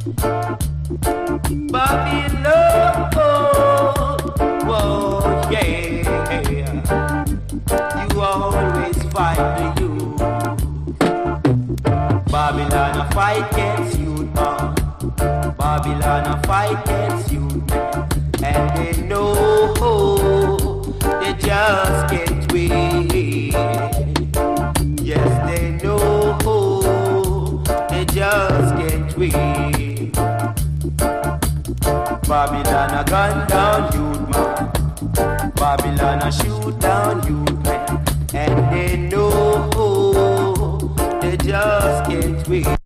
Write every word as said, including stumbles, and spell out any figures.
Babylon, whoa, yeah. You always fight the youth. Babylon a fight against youth, man. Babylon a fight against youth, and they know they just can't win. Yes, they know they just can't win. Babylon a gun down youth, man. Babylon a shoot down youth, man. And they know they just can't win.